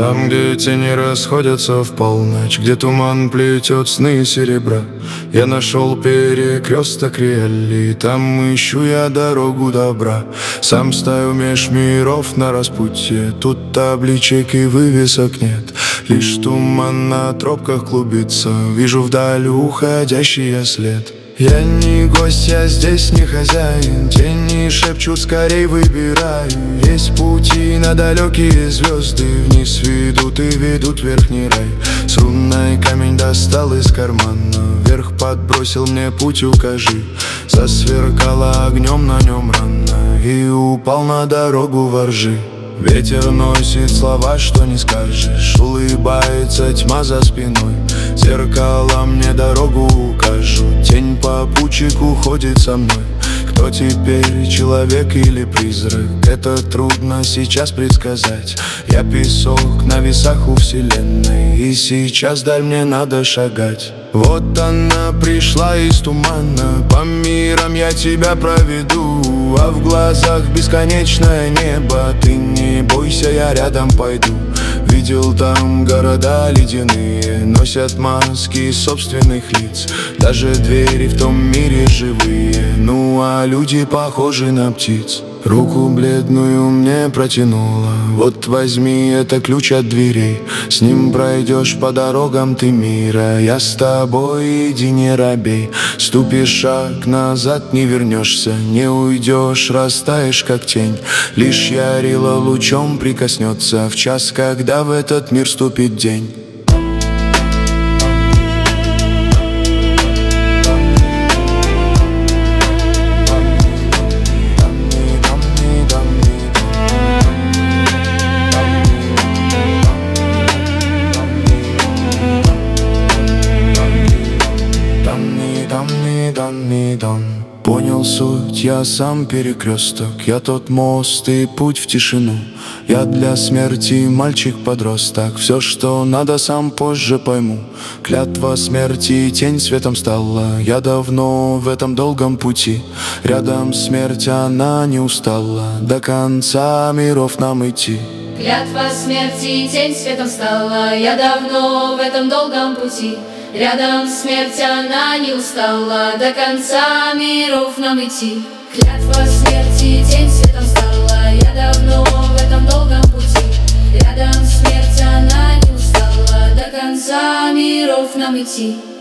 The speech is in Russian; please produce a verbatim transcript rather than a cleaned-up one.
Там, где тени расходятся в полночь, где туман плетет сны серебра, я нашел перекресток реалий, там ищу я дорогу добра. Сам стою меж миров на распутье, тут табличек и вывесок нет, лишь туман на тропках клубится, вижу вдаль уходящий след. Я не гость, я здесь не хозяин, тени шепчут, скорей выбирай. Есть пути на далекие звезды, вниз ведут и ведут в верхний рай. С рунной камень достал из кармана, вверх подбросил, мне путь укажи. Засверкало огнем на нем рано и упал на дорогу во ржи. Ветер носит слова, что не скажешь, улыбается тьма за спиной. Зеркало мне дорогу укажут, тень попутчик уходит со мной. Кто теперь, человек или призрак, это трудно сейчас предсказать. Я песок на весах у вселенной, и сейчас даль мне надо шагать. Вот она пришла из тумана, по мирам я тебя проведу, а в глазах бесконечное небо. Ты не бойся, я рядом пойду. Видел там города ледяные, носят маски собственных лиц. Даже двери в том мире живые, ну а люди похожи на птиц. Руку бледную мне протянула, вот возьми, это ключ от дверей. С ним пройдешь по дорогам ты мира, я с тобой, иди не робей. Ступишь шаг назад, не вернешься, не уйдешь, растаешь как тень. Лишь ярило лучом прикоснется в час, когда в этот мир ступит день. Понял суть, я сам перекресток, я тот мост и путь в тишину. Я для смерти мальчик-подросток, все, что надо, сам позже пойму. Клятва смерти, тень светом стала, я давно в этом долгом пути. Рядом смерть, она не устала, до конца миров нам идти. Клятва смерти, тень светом стала, я давно в этом долгом пути. Рядом смерть, она не устала, до конца миров нам идти. Клятва смерти, тень светом стала, я давно в этом долгом пути. Рядом смерть, она не устала, до конца миров нам идти.